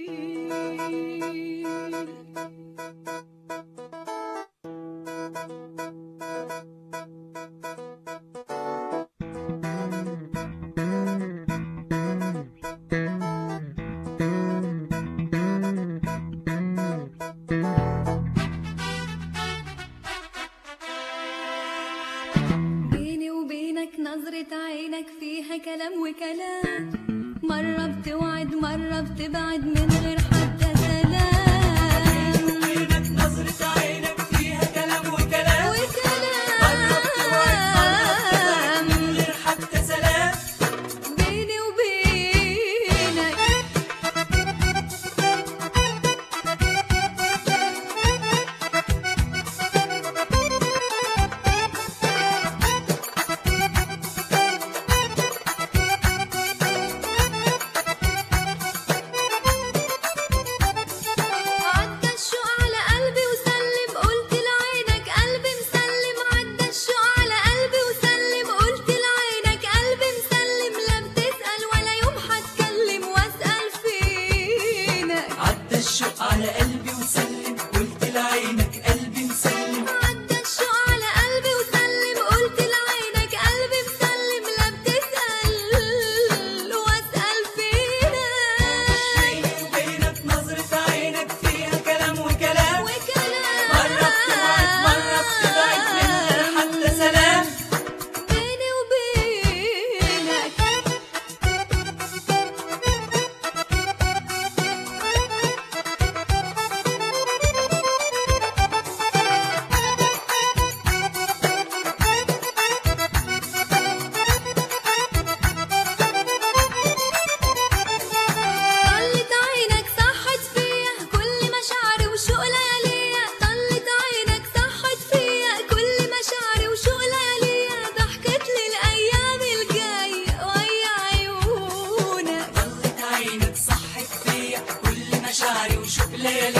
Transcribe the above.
بيني وبينك نظرة عينك فيها كلام وكلام، مرة بتوعد مرة بتبعد من غير حتى سلام. بيني وبينك نظرة عينك فيها كلام وكلام، مرة بتوعد مرة بتبعد من غير حتى سلام. بيني وبينك عدى الشوق على قلبي وسلم، قلت لعينك قلبي مسلم. عدى الشوق على قلبي وسلم، قلت لعينك قلبي مسلم. لا بتسأل ولا يوم هتكلم واسأل فينك. عدى الشوق على قلبي وسلم، قلت لعينك قلبي مسلم. عدى الشوق على قلبي وسلم، قلت لعينك قلبي مسلم. لا بتسأل واسأل فينك. بيني وبينك نظرة عينك فيها كلام وكلام، مرة بتوعد مرة بتبعد من غير حتى سلام. بيني وبينك طلت عينك صحت فيا كل مشاعري وشوق لياليا. طلت عينك صحت فيا كل مشاعري وشوق لياليا. ضحكت لي الأيام الجاية ويا عيونك. طلت عينك صحت فيا كل مشاعري وشوق ليالي.